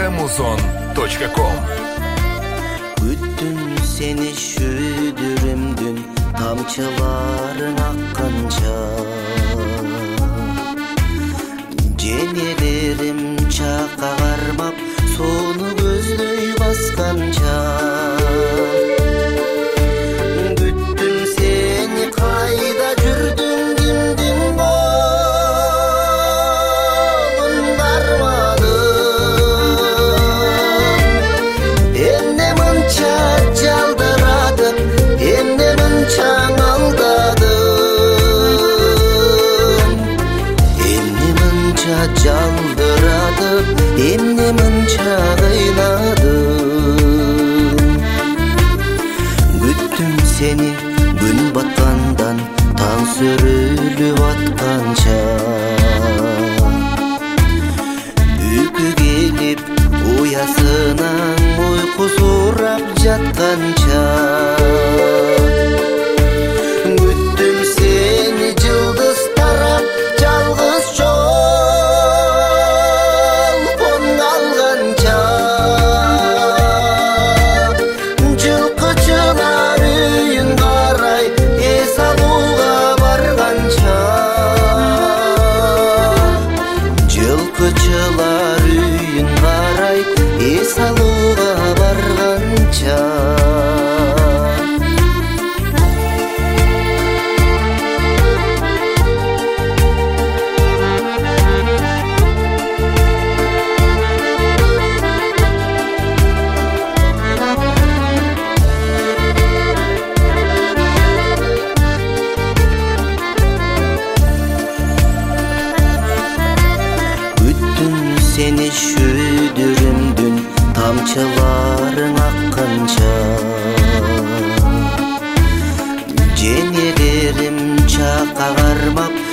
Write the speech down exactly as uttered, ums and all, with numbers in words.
muzon точка ком. Күттім сені шүйдірімдін тамчыларың аққанша, женелерім чаққа қармап соны көздөй басқанша. Күттім сені қайда жүрдің, кімдің болын бармадың. Емне мұнша жалдырадым, емне мұнша алдадым. Емне мұнша жалдырадым, емне мұнша қиладым. Күттім сені күн батқандан таң сөріліп атқанша, үйкі келіп ұясынан ұйқы сұрап жатқанша. Күттім сені жылдыз тарап жалғыз жол алғанша. Жылқышылар үйін қарай ес алуға барғанша. Жылқышылар үйін қарай ес алуға барғанша. Күттім сені шүйдірімдін тамчыларың аққанша, женелерім чаққа қармап